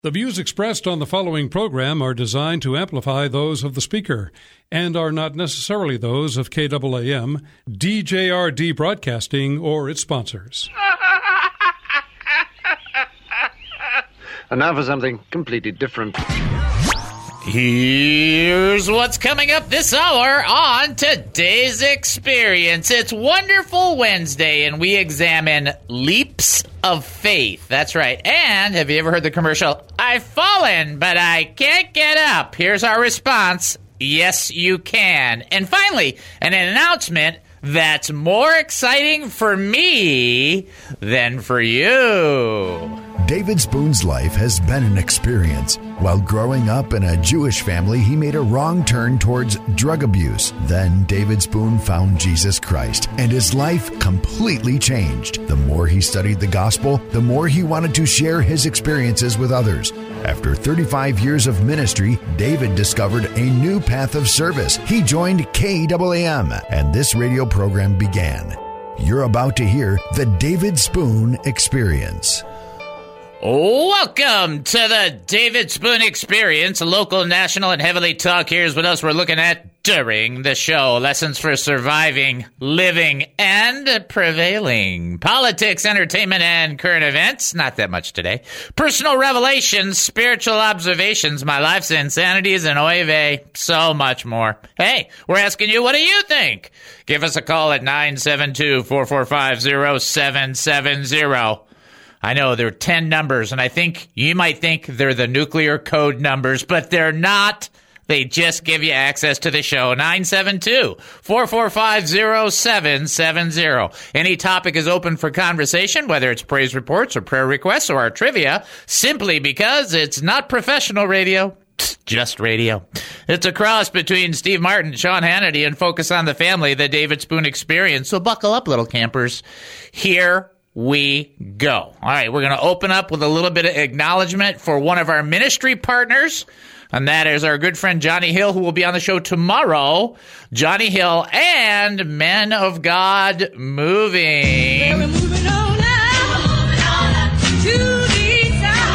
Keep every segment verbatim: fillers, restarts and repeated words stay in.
The views expressed on the following program are designed to amplify those of the speaker and are not necessarily those of K A A M, D J R D Broadcasting, or its sponsors. And now for something completely different. Here's what's coming up this hour on today's experience. It's Wonderful Wednesday, and we examine leaps of faith. That's right. And have you ever heard the commercial, I've fallen, but I can't get up? Here's our response, yes, you can. And finally, an announcement that's more exciting for me than for you. David Spoon's life has been an experience. While growing up in a Jewish family, he made a wrong turn towards drug abuse. Then David Spoon found Jesus Christ, and his life completely changed. The more he studied the gospel, the more he wanted to share his experiences with others. After thirty-five years of ministry, David discovered a new path of service. He joined K A A M, and this radio program began. You're about to hear the David Spoon Experience. Welcome to the David Spoon Experience, local, national, and heavily talk. Here's what else we're looking at during the show. Lessons for surviving, living, and prevailing. Politics, entertainment, and current events. Not that much today. Personal revelations, spiritual observations, my life's insanities, and oy vey, so much more. Hey, we're asking you, what do you think? Give us a call at nine seven two, four four five, zero seven seven zero. I know there are ten numbers, and I think you might think they're the nuclear code numbers, but they're not. They just give you access to the show. nine seven two, four four five, zero seven seven zero. Any topic is open for conversation, whether it's praise reports or prayer requests or our trivia, simply because it's not professional radio. Just radio. It's a cross between Steve Martin, Sean Hannity, and Focus on the Family, the David Spoon Experience. So buckle up, little campers. Here we go. All right, we're going to open up with a little bit of acknowledgement for one of our ministry partners, and that is our good friend Johnny Hill, who will be on the show tomorrow. Johnny Hill and Men of God Moving. We're moving on up to the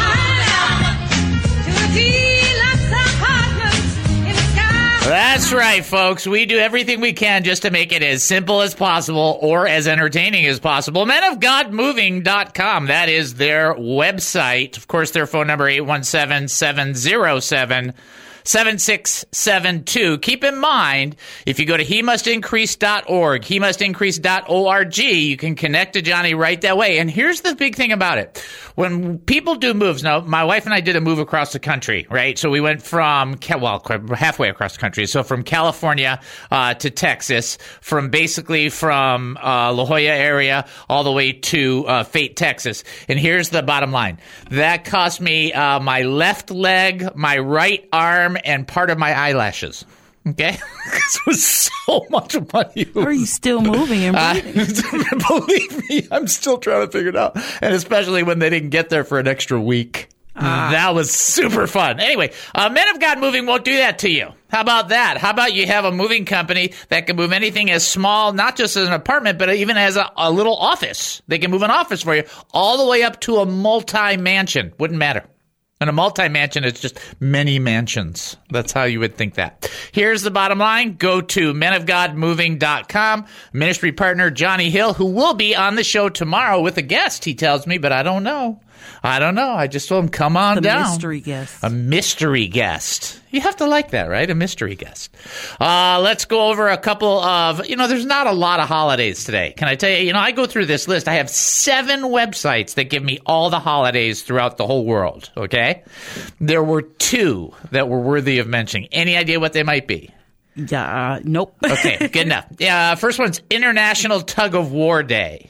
side, to the deluxe apartments in the sky. That's right, folks. We do everything we can just to make it as simple as possible or as entertaining as possible. men of god moving dot com. That is their website. Of course, their phone number, eight one seven, seven zero seven, seven six seven two. Keep in mind, if you go to he must increase dot org, he must increase dot org, you can connect to Johnny right that way. And here's the big thing about it. When people do moves, now, my wife and I did a move across the country, right? So we went from, well, halfway across the country. So from California uh, to Texas, from basically from uh, La Jolla area all the way to uh, Fate, Texas. And here's the bottom line. That cost me uh, my left leg, my right arm, and part of my eyelashes. Okay? This was so much money. Are you still moving and breathing? Uh, believe me, I'm still trying to figure it out. And especially when they didn't get there for an extra week. Ah. That was super fun. Anyway, uh, Men of God Moving won't do that to you. How about that? How about you have a moving company that can move anything as small, not just as an apartment, but even as a, a little office. They can move an office for you all the way up to a multi-mansion. Wouldn't matter. And a multi-mansion is just many mansions. That's how you would think that. Here's the bottom line. Go to men of god moving dot com. Ministry partner Johnny Hill, who will be on the show tomorrow with a guest, he tells me, but I don't know. I don't know. I just told him, come on the down. A mystery guest. A mystery guest. You have to like that, right? A mystery guest. Uh, let's go over a couple of, you know, there's not a lot of holidays today. Can I tell you, you know, I go through this list. I have seven websites that give me all the holidays throughout the whole world, okay? There were two that were worthy of mentioning. Any idea what they might be? Yeah, uh, nope. Okay, good enough. Yeah, first one's International Tug of War Day.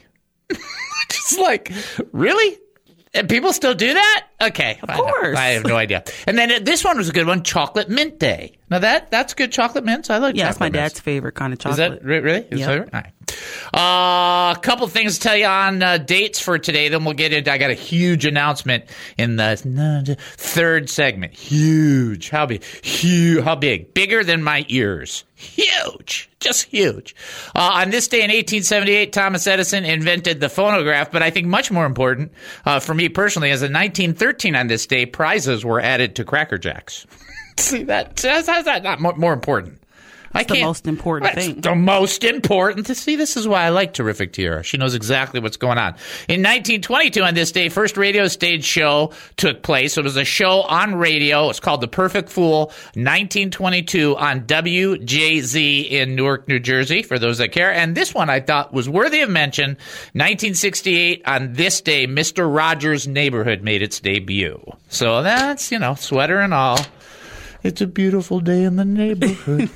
Just like, really? And people still do that? Okay. Of course. I, I have no idea. And then uh, this one was a good one, Chocolate Mint Day. Now, that that's good chocolate mints. I like yeah, chocolate that's my mints. dad's favorite kind of chocolate. Is that re- really? His Yep. favorite? All right. Uh, a couple things to tell you on uh, dates for today. Then we'll get into. I got a huge announcement in the third segment. Huge. How big? Huge. How big? Bigger than my ears. Huge. Just huge. Uh, on this day in eighteen seventy-eight, Thomas Edison invented the phonograph. But I think much more important uh, for me personally, is in nineteen thirteen on this day, prizes were added to Cracker Jacks. See that? That's, that's not more, more important. I It's the most important That's thing. The most important. To see, this is why I like Terrific Tierra. She knows exactly what's going on. In nineteen twenty-two, on this day, first radio stage show took place. It was a show on radio. It's called The Perfect Fool, nineteen twenty-two on W J Z in Newark, New Jersey, for those that care. And this one I thought was worthy of mention. nineteen sixty-eight, on this day, Mister Rogers' Neighborhood made its debut. So that's, you know, sweater and all. It's a beautiful day in the neighborhood.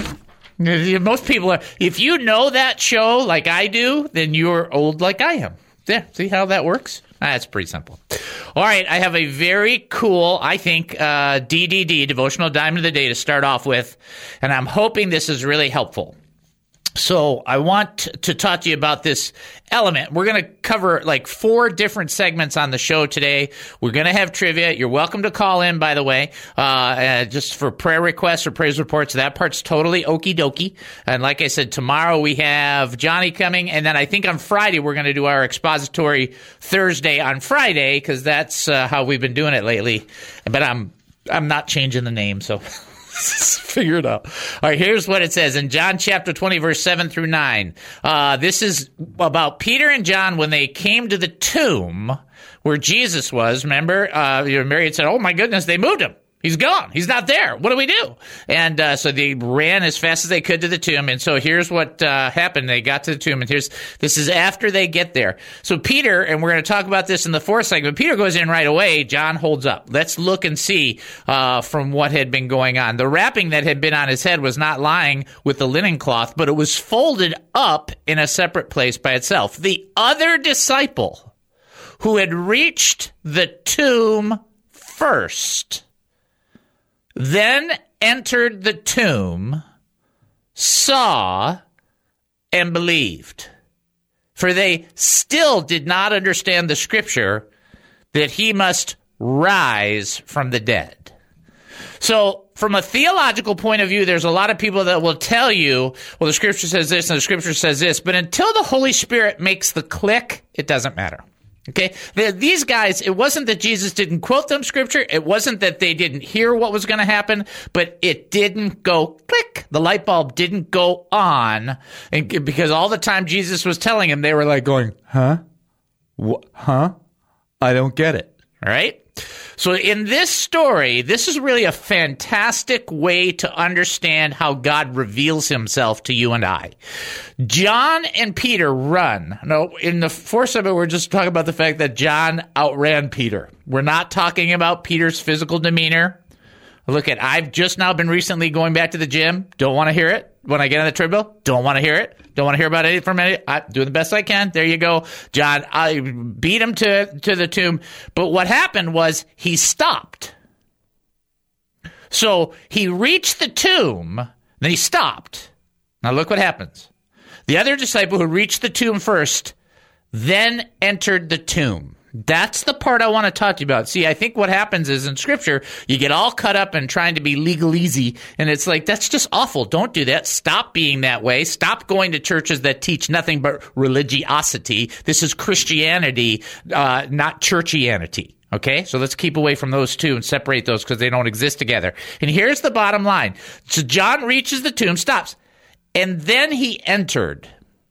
Most people are. If you know that show like I do, then you're old like I am. There, see how that works? That's pretty simple. All right, I have a very cool, I think, uh, D D D, Devotional Diamond of the Day, to start off with, and I'm hoping this is really helpful. So I want to talk to you about this element. We're going to cover like four different segments on the show today. We're going to have trivia. You're welcome to call in, by the way, uh, uh, just for prayer requests or praise reports. That part's totally okie dokie. And like I said, tomorrow we have Johnny coming. And then I think on Friday we're going to do our expository Thursday on Friday, because that's uh, how we've been doing it lately. But I'm I'm not changing the name, so... Figure it out. All right, here's what it says in John chapter twenty, verse seven through nine. Uh, this is about Peter and John when they came to the tomb where Jesus was. Remember, uh, Mary had said, oh, my goodness, they moved him. He's gone. He's not there. What do we do? And uh, so they ran as fast as they could to the tomb. And so here's what uh, happened. They got to the tomb. And here's this is after they get there. So Peter, and we're going to talk about this in the fourth segment, Peter goes in right away. John holds up. Let's look and see uh, from what had been going on. The wrapping that had been on his head was not lying with the linen cloth, but it was folded up in a separate place by itself. The other disciple who had reached the tomb first then entered the tomb, saw, and believed. For they still did not understand the scripture that he must rise from the dead. So from a theological point of view, there's a lot of people that will tell you, well, the scripture says this and the scripture says this. But until the Holy Spirit makes the click, it doesn't matter. Okay, the, these guys, it wasn't that Jesus didn't quote them scripture. It wasn't that they didn't hear what was going to happen, but it didn't go click. The light bulb didn't go on, and because all the time Jesus was telling them, they were like going, huh? Wh- huh? I don't get it. All right? So in this story, this is really a fantastic way to understand how God reveals himself to you and I. John and Peter run. No, in the fourth segment, we're just talking about the fact that John outran Peter. We're not talking about Peter's physical demeanor. Look at, I've just now been recently going back to the gym. Don't want to hear it. When I get on the treadmill, don't want to hear it. Don't want to hear about it from any. I'm doing the best I can. There you go. John, I beat him to, to the tomb. But what happened was he stopped. So he reached the tomb, then he stopped. Now look what happens. The other disciple who reached the tomb first then entered the tomb. That's the part I want to talk to you about. See, I think what happens is in Scripture, you get all cut up in trying to be legalese, and it's like, that's just awful. Don't do that. Stop being that way. Stop going to churches that teach nothing but religiosity. This is Christianity, uh, not churchianity. Okay, so let's keep away from those two and separate those because they don't exist together. And here's the bottom line. So John reaches the tomb, stops, and then he entered.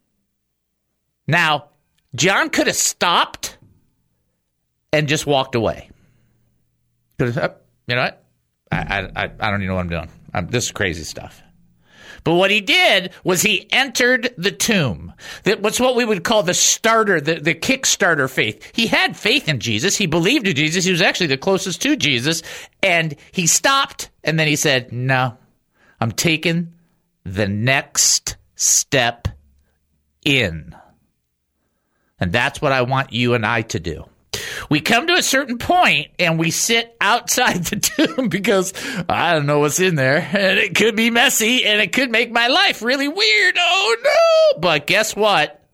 Now, John could have stopped and just walked away. You know what? I, I, I don't even know what I'm doing. I'm, this is crazy stuff. But what he did was he entered the tomb. That what's what we would call the starter, the, the Kickstarter faith. He had faith in Jesus. He believed in Jesus. He was actually the closest to Jesus. And he stopped, and then he said, no, I'm taking the next step in. And that's what I want you and I to do. We come to a certain point and we sit outside the tomb because I don't know what's in there, and it could be messy and it could make my life really weird. Oh no! But guess what?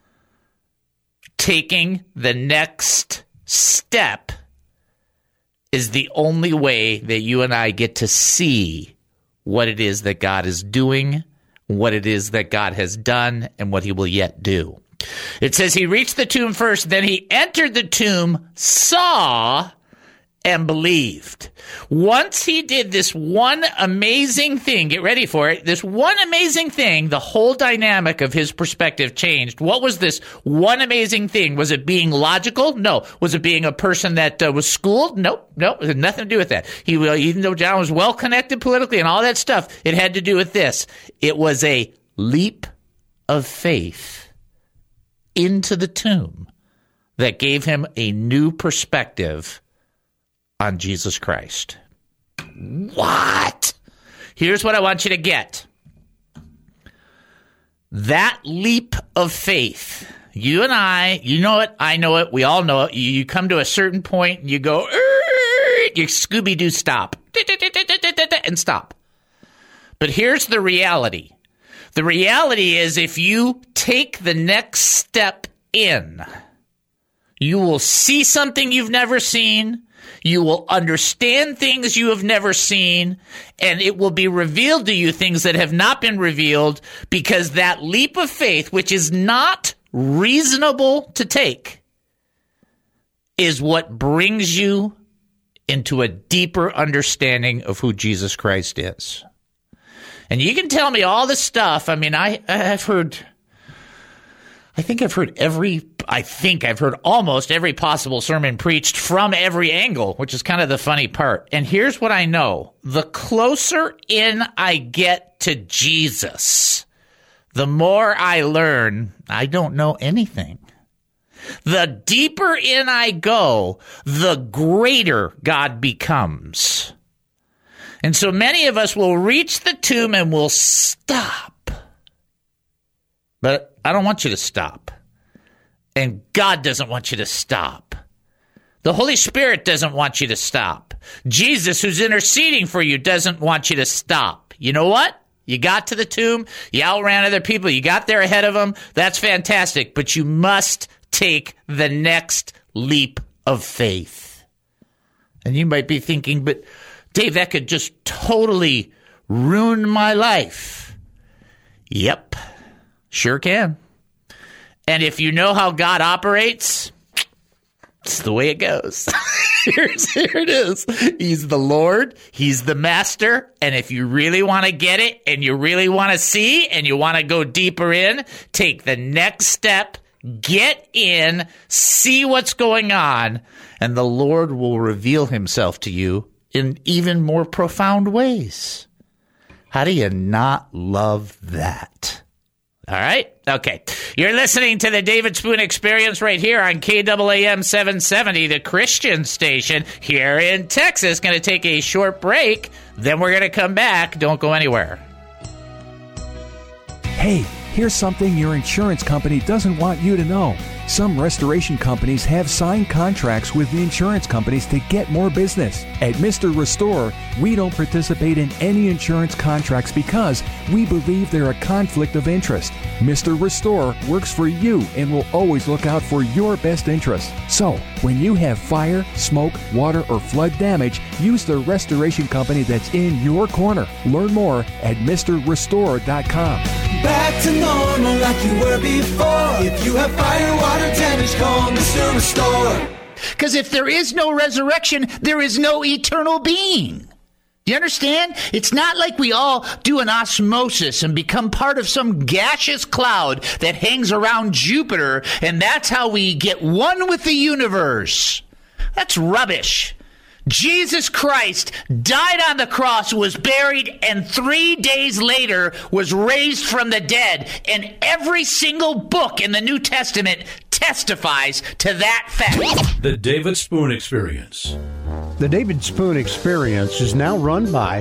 Taking the next step is the only way that you and I get to see what it is that God is doing, what it is that God has done, and what he will yet do. It says he reached the tomb first, then he entered the tomb, saw, and believed. Once he did this one amazing thing, get ready for it, this one amazing thing, the whole dynamic of his perspective changed. What was this one amazing thing? Was it being logical? No. Was it being a person that uh, was schooled? Nope. Nope. It had nothing to do with that. He, even though John was well connected politically and all that stuff, it had to do with this. It was a leap of faith into the tomb that gave him a new perspective on Jesus Christ. What? Here's what I want you to get. That leap of faith, you and I, you know it, I know it, we all know it. You, you come to a certain point and you go, you Scooby-Doo stop, and stop. But here's the reality. The reality is if you take the next step in, you will see something you've never seen. You will understand things you have never seen, and it will be revealed to you things that have not been revealed, because that leap of faith, which is not reasonable to take, is what brings you into a deeper understanding of who Jesus Christ is. And you can tell me all this stuff. I mean, I, I've heard... I think I've heard every, I think I've heard almost every possible sermon preached from every angle, which is kind of the funny part. And here's what I know. The closer in I get to Jesus, the more I learn I don't know anything. The deeper in I go, the greater God becomes. And so many of us will reach the tomb and will stop. But I don't want you to stop. And God doesn't want you to stop. The Holy Spirit doesn't want you to stop. Jesus, who's interceding for you, doesn't want you to stop. You know what? You got to the tomb. You outran other people. You got there ahead of them. That's fantastic. But you must take the next leap of faith. And you might be thinking, but Dave, that could just totally ruin my life. Yep. Sure can. And if you know how God operates, it's the way it goes. Here's, here it is. He's the Lord. He's the master. And if you really want to get it and you really want to see and you want to go deeper in, take the next step, get in, see what's going on, and the Lord will reveal himself to you in even more profound ways. How do you not love that? All right? Okay. You're listening to the David Spoon Experience right here on K A A M seven seventy, the Christian station here in Texas. Going to take a short break. Then we're going to come back. Don't go anywhere. Hey, here's something your insurance company doesn't want you to know. Some restoration companies have signed contracts with the insurance companies to get more business. At Mister Restore, we don't participate in any insurance contracts because we believe they're a conflict of interest. Mister Restore works for you and will always look out for your best interest. So, when you have fire, smoke, water, or flood damage, use the restoration company that's in your corner. Learn more at Mister Restore dot com. Back to normal like you were before. If you have fire, water damage, call Mister Restore. Because if there is no resurrection, there is no eternal being. Do you understand? It's not like we all do an osmosis and become part of some gaseous cloud that hangs around Jupiter, and that's how we get one with the universe. That's rubbish. Jesus Christ died on the cross, was buried, and three days later was raised from the dead. And every single book in the New Testament testifies to that fact. The David Spoon Experience. The David Spoon Experience is now run by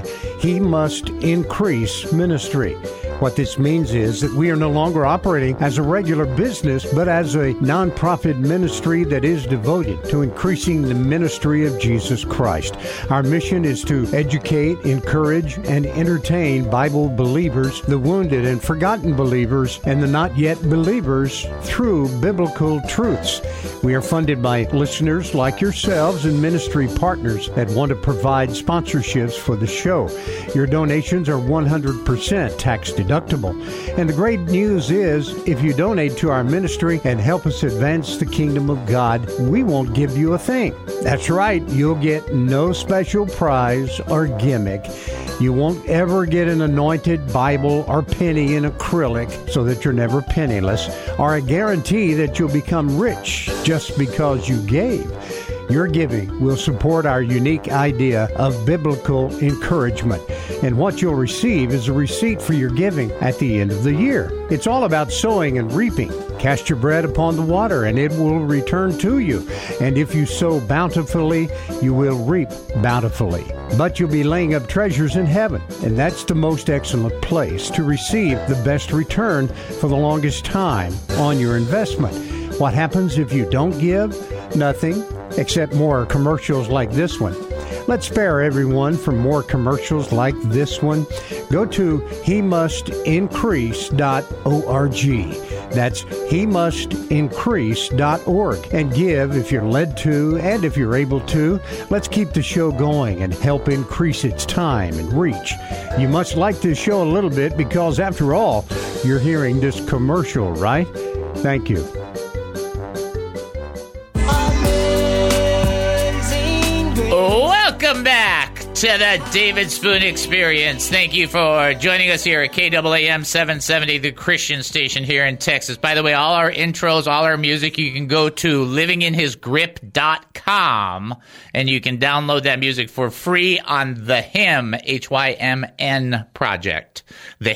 He Must Increase Ministry. What this means is that we are no longer operating as a regular business, but as a nonprofit ministry that is devoted to increasing the ministry of Jesus Christ. Our mission is to educate, encourage, and entertain Bible believers, the wounded and forgotten believers, and the not yet believers through biblical truths. We are funded by listeners like yourselves and ministry partners that want to provide sponsorships for the show. Your donations are one hundred percent tax deductible. And the great news is, if you donate to our ministry and help us advance the kingdom of God, we won't give you a thing. That's right, you'll get no special prize or gimmick. You won't ever get an anointed Bible or penny in acrylic so that you're never penniless, or a guarantee that you'll become rich just because you gave. Your giving will support our unique idea of biblical encouragement. And what you'll receive is a receipt for your giving at the end of the year. It's all about sowing and reaping. Cast your bread upon the water, and it will return to you. And if you sow bountifully, you will reap bountifully. But you'll be laying up treasures in heaven, and that's the most excellent place to receive the best return for the longest time on your investment. What happens if you don't give? Nothing, except more commercials like this one. Let's spare everyone from more commercials like this one. Go to he must increase dot org. That's he must increase dot org. And give if you're led to and if you're able to. Let's keep the show going and help increase its time and reach. You must like this show a little bit because, after all, you're hearing this commercial, right? Thank you. Welcome back to the David Spoon Experience. Thank you for joining us here at K A A M seven seventy, the Christian station here in Texas. By the way, all our intros, all our music, you can go to living in his grip dot com and you can download that music for free on the Hymn, H Y M N project. The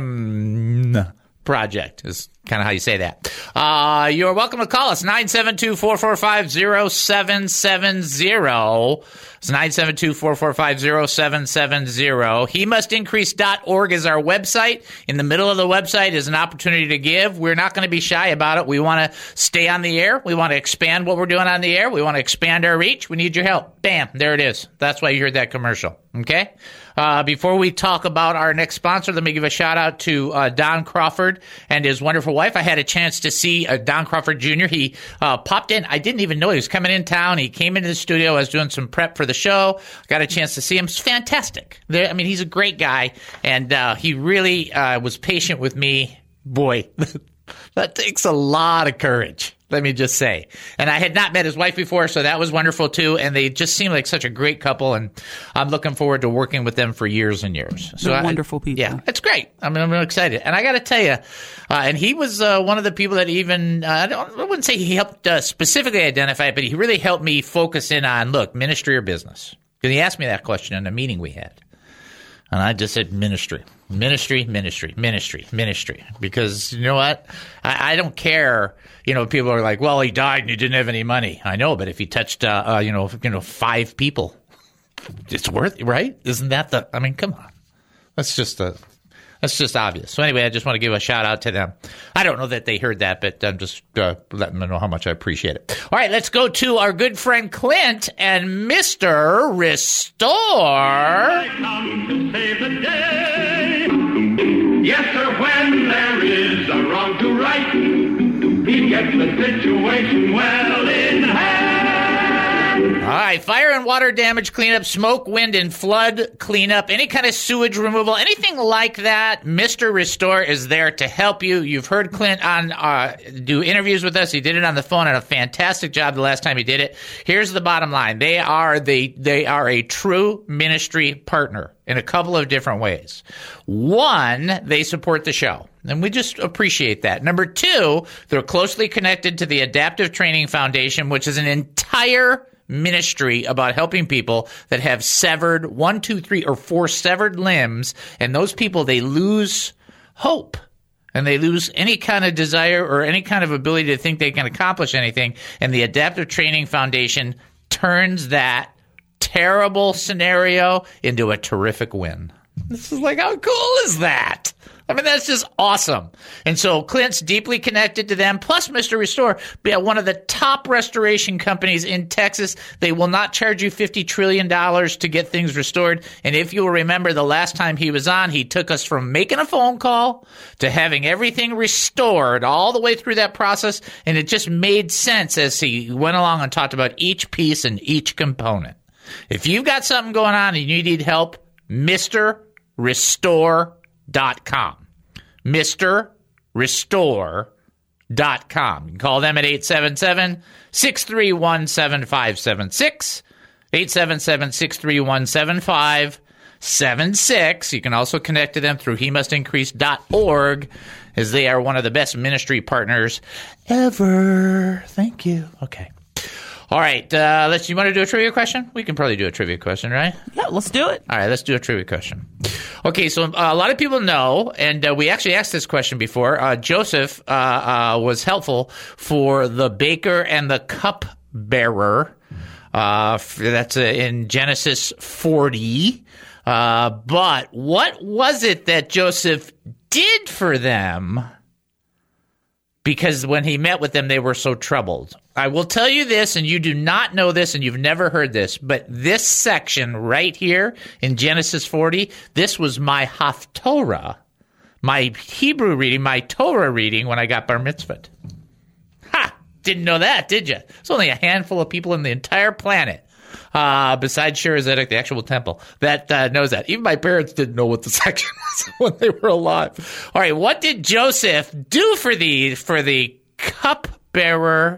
Hymn project is kind of how you say that. Uh, you're welcome to call us, nine seven two, four four five, zero seven seven zero. It's nine seven two, four four five, zero seven seven zero. he must increase dot org is our website. In the middle of the website is an opportunity to give. We're not going to be shy about it. We want to stay on the air. We want to expand what we're doing on the air. We want to expand our reach. We need your help. Bam, there it is. That's why you heard that commercial. Okay? Uh, before we talk about our next sponsor, let me give a shout out to uh, Don Crawford and his wonderful wife. I had a chance to see uh, Don Crawford Junior He uh, popped in. I didn't even know he was coming in town. He came into the studio. I was doing some prep for the show. Got a chance to see him. It's fantastic. There, I mean, he's a great guy, and uh, he really uh, was patient with me. Boy, that takes a lot of courage. Let me just say. And I had not met his wife before, so that was wonderful too. And they just seem like such a great couple, and I'm looking forward to working with them for years and years. So They're I, wonderful people. Yeah, it's great. I mean, I'm really excited. And I got to tell you, uh, and he was uh, one of the people that even, uh, I, don't, I wouldn't say he helped uh, specifically identify it, but he really helped me focus in on, look, ministry or business. Because he asked me that question in a meeting we had. And I just said ministry, ministry, ministry, ministry, ministry. Because you know what? I, I don't care. You know, people are like, well, he died and he didn't have any money. I know, but if he touched, uh, uh, you know, you know, five people, it's worth it, right? Isn't that the, I mean, come on. That's just a, that's just obvious. So anyway, I just want to give a shout out to them. I don't know that they heard that, but I'm just uh, letting them know how much I appreciate it. All right, let's go to our good friend Clint and Mister Restore. Come to save the day. Yes, sir, when there is a wrong to right, he gets the situation well in hand. All right, fire and water damage cleanup, smoke, wind, and flood cleanup, any kind of sewage removal, anything like that, Mister Restore is there to help you. You've heard Clint on uh, do interviews with us. He did it on the phone, and a fantastic job the last time he did it. Here's the bottom line. They are the they are a true ministry partner in a couple of different ways. One, they support the show. And we just appreciate that. Number two, they're closely connected to the Adaptive Training Foundation, which is an entire ministry about helping people that have severed one, two, three, or four severed limbs. And those people, they lose hope. And they lose any kind of desire or any kind of ability to think they can accomplish anything. And the Adaptive Training Foundation turns that terrible scenario into a terrific win. This is like, how cool is that? I mean, that's just awesome. And so Clint's deeply connected to them. Plus, Mister Restore, one of the top restoration companies in Texas. They will not charge you fifty trillion dollars to get things restored. And if you will remember, the last time he was on, he took us from making a phone call to having everything restored all the way through that process. And it just made sense as he went along and talked about each piece and each component. If you've got something going on and you need help, Mister Restore dot com. Mister Restore dot com. You can call them at eight seven seven, six three one, seven five seven six. eight seven seven, six three one, seven five seven six. You can also connect to them through he must increase dot org, as they are one of the best ministry partners ever. Thank you. Okay. All right, uh, let's. You want to do a trivia question? We can probably do a trivia question, right? Yeah, let's do it. All right, let's do a trivia question. Okay, so uh, a lot of people know, and uh, we actually asked this question before. Uh, Joseph uh, uh, was helpful for the baker and the cupbearer. Uh, that's uh, in Genesis forty. Uh, but what was it that Joseph did for them? Because when he met with them, they were so troubled. I will tell you this, and you do not know this, and you've never heard this, but this section right here in Genesis forty, this was my Haftorah, my Hebrew reading, my Torah reading when I got bar mitzvahed. Ha! Didn't know that, did you? There's only a handful of people in the entire planet, uh, besides Shir Zedek, the actual temple, that uh, knows that. Even my parents didn't know what the section was when they were alive. All right, what did Joseph do for the for the cupbearer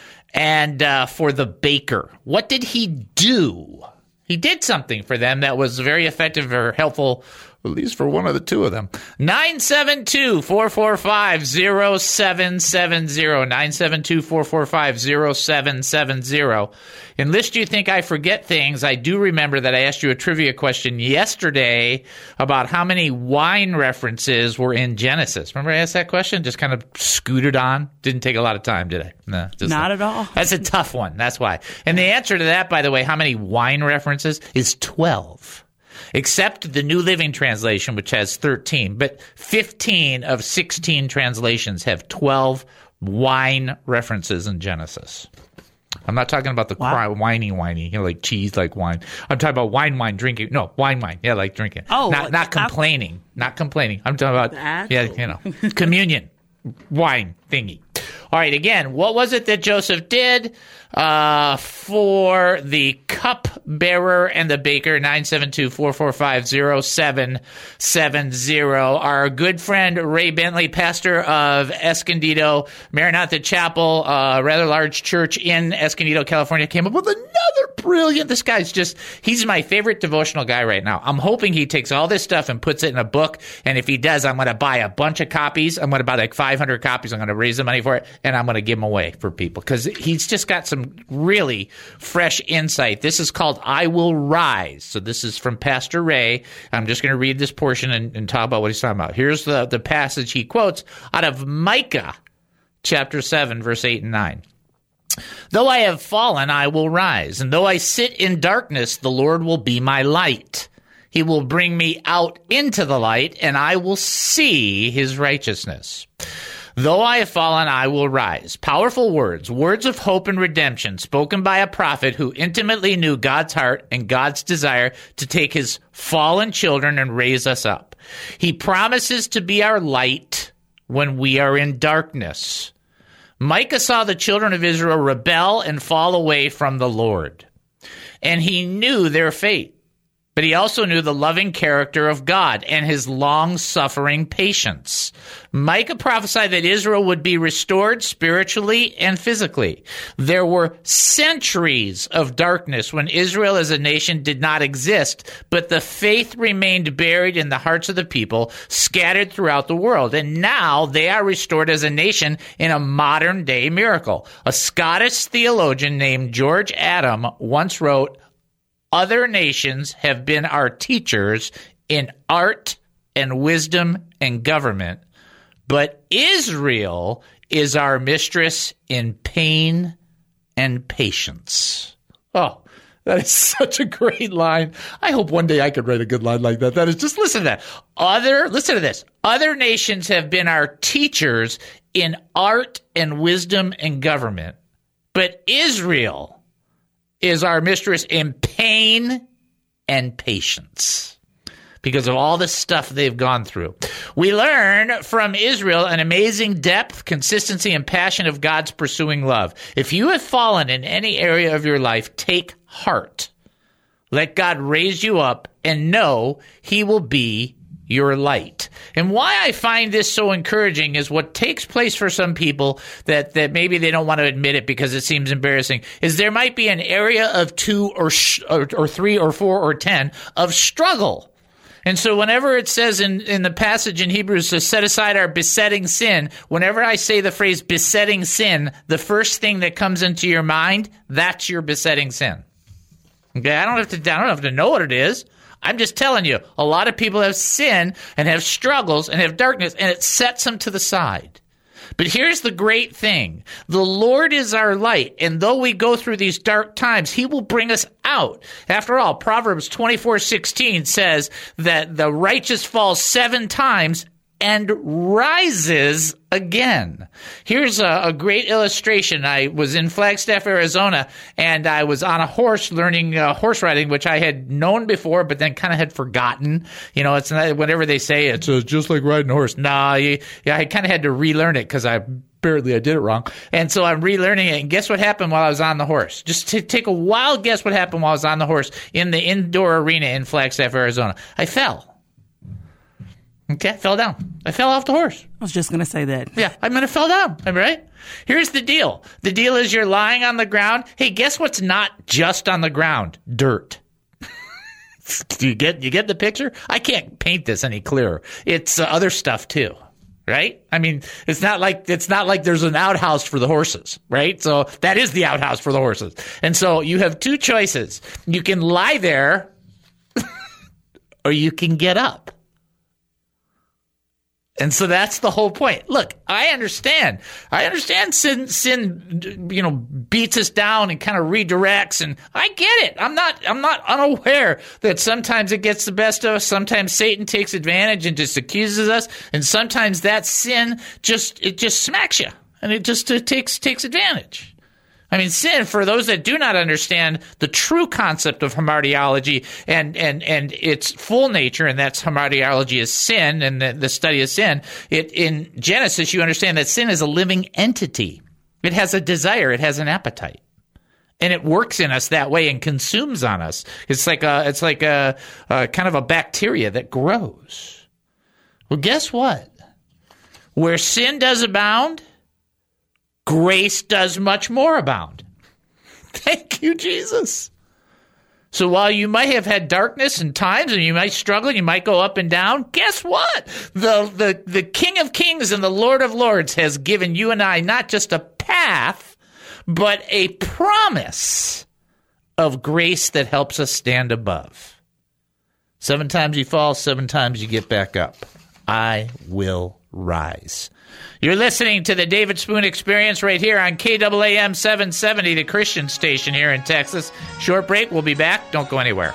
and uh, for the baker? What did he do? He did something for them that was very effective or helpful, at least for one of the two of them. nine seven two, four four five, zero seven seven zero. nine seven two, four four five, zero seven seven zero. And lest you think I forget things, I do remember that I asked you a trivia question yesterday about how many wine references were in Genesis. Remember I asked that question? Just kind of scooted on. Didn't take a lot of time, did I? No, just Not like, at all. That's a tough one. That's why. And the answer to that, by the way, how many wine references, is twelve. Except the New Living Translation, which has thirteen. But fifteen of sixteen translations have twelve wine references in Genesis. I'm not talking about the Wow. cry, whiny, whiny, you know, like cheese, like wine. I'm talking about wine, wine, drinking. No, wine, wine. Yeah, like drinking. Oh, not like not the- complaining. Not complaining. I'm talking about, That's- yeah, you know, communion, wine thingy. All right, again, what was it that Joseph did uh, for the cupbearer and the baker? nine seven two, four four five, zero seven seven zero. Our good friend Ray Bentley, pastor of Escondido Maranatha Chapel, a rather large church in Escondido, California, came up with another brilliant. This guy's just, he's my favorite devotional guy right now. I'm hoping he takes all this stuff and puts it in a book. And if he does, I'm going to buy a bunch of copies. I'm going to buy like five hundred copies. I'm going to raise the money for it, and I'm going to give them away for people because he's just got some really fresh insight. This is called I Will Rise. So this is from Pastor Ray. I'm just going to read this portion and, and talk about what he's talking about. Here's the, the passage he quotes out of Micah chapter seven, verse eight and nine. Though I have fallen, I will rise, and though I sit in darkness, the Lord will be my light. He will bring me out into the light, and I will see his righteousness. Though I have fallen, I will rise. Powerful words, words of hope and redemption, spoken by a prophet who intimately knew God's heart and God's desire to take his fallen children and raise us up. He promises to be our light when we are in darkness. Micah saw the children of Israel rebel and fall away from the Lord, and he knew their fate. But he also knew the loving character of God and his long-suffering patience. Micah prophesied that Israel would be restored spiritually and physically. There were centuries of darkness when Israel as a nation did not exist, but the faith remained buried in the hearts of the people, scattered throughout the world. And now they are restored as a nation in a modern-day miracle. A Scottish theologian named George Adam once wrote, "Other nations have been our teachers in art and wisdom and government, but Israel is our mistress in pain and patience." Oh, That is such a great line. I hope one day I could write a good line like that. That is just, listen to that. Other, listen to this. Other nations have been our teachers in art and wisdom and government, but Israel is our mistress in pain and patience because of all the stuff they've gone through. We learn from Israel an amazing depth, consistency, and passion of God's pursuing love. If you have fallen in any area of your life, take heart. Let God raise you up and know he will be your light. And why I find this so encouraging is what takes place for some people that, that maybe they don't want to admit it because it seems embarrassing, is there might be an area of two or, sh- or, or three or four or ten of struggle. And so whenever it says in, in the passage in Hebrews to set aside our besetting sin, whenever I say the phrase besetting sin, the first thing that comes into your mind, that's your besetting sin. Okay, I don't have to I don't have to know what it is. I'm just telling you, a lot of people have sin and have struggles and have darkness, and it sets them to the side. But here's the great thing. The Lord is our light, and though we go through these dark times, he will bring us out. After all, Proverbs twenty-four sixteen says that the righteous falls seven times and rises again. Here's a, a great illustration. I was in Flagstaff, Arizona, and I was on a horse learning uh, horse riding, which I had known before, but then kind of had forgotten. You know, it's not, whenever they say it's uh, just like riding a horse. Nah, you, yeah, I kind of had to relearn it because I apparently I did it wrong. And so I'm relearning it. And guess what happened while I was on the horse? Just to take a wild guess what happened while I was on the horse in the indoor arena in Flagstaff, Arizona. I fell. Okay, I fell down. I fell off the horse. I was just going to say that. Yeah, I mean, I fell down, right? Here's the deal. The deal is you're lying on the ground. Hey, guess what's not just on the ground? Dirt. Do you get you get the picture? I can't paint this any clearer. It's uh, other stuff too, right? I mean, it's not like it's not like there's an outhouse for the horses, right? So that is the outhouse for the horses. And so you have two choices. You can lie there or you can get up. And so that's the whole point. Look, I understand. I understand sin, sin, you know, beats us down and kind of redirects, and I get it. I'm not, I'm not unaware that sometimes it gets the best of us. Sometimes Satan takes advantage and just accuses us, and sometimes that sin just, it just smacks you, and it just it takes takes advantage. I mean, sin, for those that do not understand the true concept of hamartiology and, and, and its full nature, and that's hamartiology is sin and the, the study of sin, it, in Genesis, you understand that sin is a living entity. It has a desire. It has an appetite. And it works in us that way and consumes on us. It's like a, it's like a, a kind of a bacteria that grows. Well, guess what? Where sin does abound, grace does much more abound. Thank you, Jesus. So while you might have had darkness and times and you might struggle, you might go up and down, guess what? The, the, the King of Kings and the Lord of Lords has given you and I not just a path, but a promise of grace that helps us stand above. Seven times you fall, seven times you get back up. I will rise. You're listening to the David Spoon Experience right here on K A A M seven seventy, the Christian station here in Texas. Short break. We'll be back. Don't go anywhere.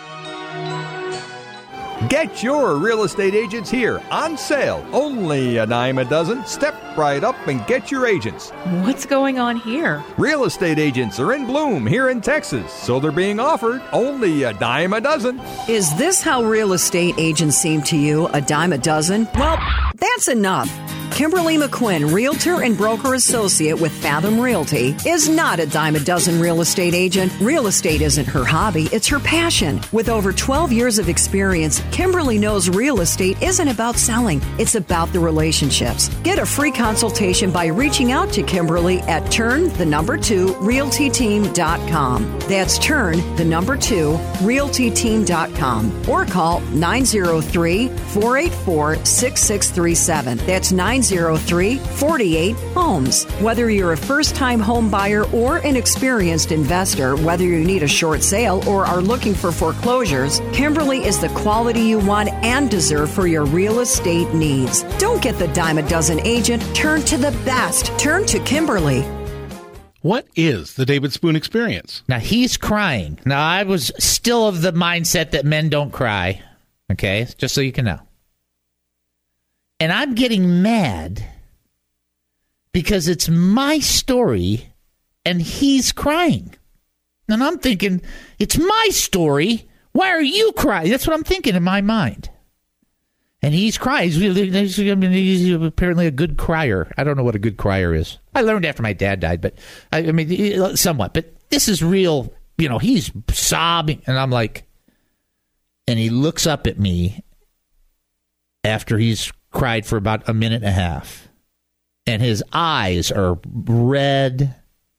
Get your real estate agents here on sale. Only a dime a dozen. Step right up and get your agents. What's going on here? Real estate agents are in bloom here in Texas, so they're being offered only a dime a dozen. Is this how real estate agents seem to you, a dime a dozen? Well, that's enough. Kimberly McQuinn, Realtor and Broker Associate with Fathom Realty, is not a dime a dozen real estate agent. Real estate isn't her hobby, it's her passion. With over twelve years of experience, Kimberly knows real estate isn't about selling, it's about the relationships. Get a free consultation by reaching out to Kimberly at turn the number two realty team dot com. That's turn the number two realty team dot com or call nine zero three, four eight four, six six three seven. That's nine zero three, four eight, homes. Whether you're a first-time home buyer or an experienced investor, whether you need a short sale or are looking for foreclosures, Kimberly is the quality you want and deserve for your real estate needs. Don't get the dime a dozen agent. Turn to the best. Turn to Kimberly. What is the David Spoon Experience? Now, he's crying. Now, I was still of the mindset that men don't cry, okay, just so you can know. And I'm getting mad because it's my story and he's crying. And I'm thinking, it's my story. Why are you crying? That's what I'm thinking in my mind. And he's crying. He's, he's apparently a good crier. I don't know what a good crier is. I learned after my dad died, but I, I mean, somewhat. But this is real. You know, he's sobbing. And I'm like, and he looks up at me after he's cried for about a minute and a half. And his eyes are red.